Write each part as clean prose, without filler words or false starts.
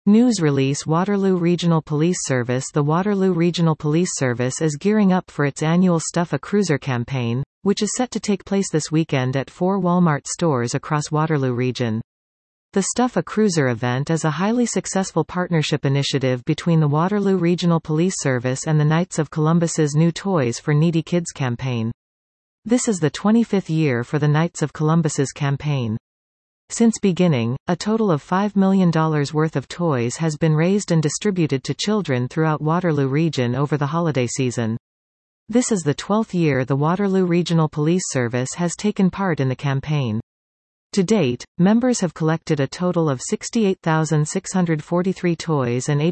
News release Waterloo Regional Police Service. The Waterloo Regional Police Service is gearing up for its annual Stuff a Cruiser campaign, which is set to take place this weekend at 4 Walmart stores across Waterloo Region. The Stuff a Cruiser event is a highly successful partnership initiative between the Waterloo Regional Police Service and the Knights of Columbus's New Toys for Needy Kids campaign. This is the 25th year for the Knights of Columbus's campaign. Since beginning, a total of $5 million worth of toys has been raised and distributed to children throughout Waterloo Region over the holiday season. This is the 12th year the Waterloo Regional Police Service has taken part in the campaign. To date, members have collected a total of 68,643 toys and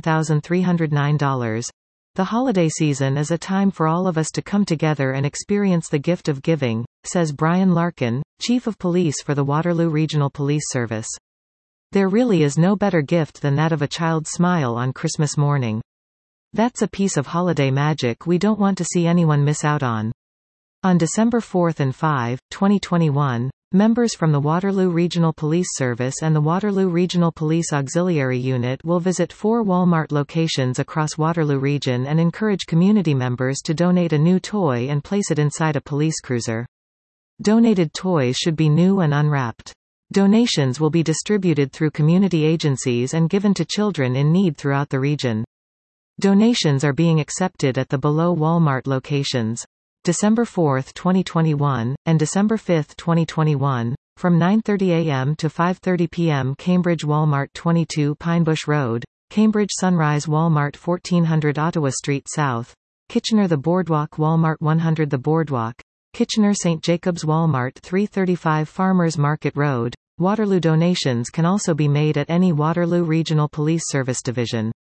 $87,309. The holiday season is a time for all of us to come together and experience the gift of giving, says Brian Larkin, Chief of Police for the Waterloo Regional Police Service. There really is no better gift than that of a child's smile on Christmas morning. That's a piece of holiday magic we don't want to see anyone miss out on. On December 4 and 5, 2021, members from the Waterloo Regional Police Service and the Waterloo Regional Police Auxiliary Unit will visit 4 Walmart locations across Waterloo Region and encourage community members to donate a new toy and place it inside a police cruiser. Donated toys should be new and unwrapped. Donations will be distributed through community agencies and given to children in need throughout the region. Donations are being accepted at the below Walmart locations. December 4, 2021, and December 5, 2021, from 9:30 a.m. to 5:30 p.m. Cambridge Walmart 22 Pinebush Road, Cambridge Sunrise Walmart 1400 Ottawa Street South, Kitchener The Boardwalk Walmart 100 The Boardwalk, Kitchener St. Jacobs Walmart 335 Farmers Market Road. Waterloo donations can also be made at any Waterloo Regional Police Service Division.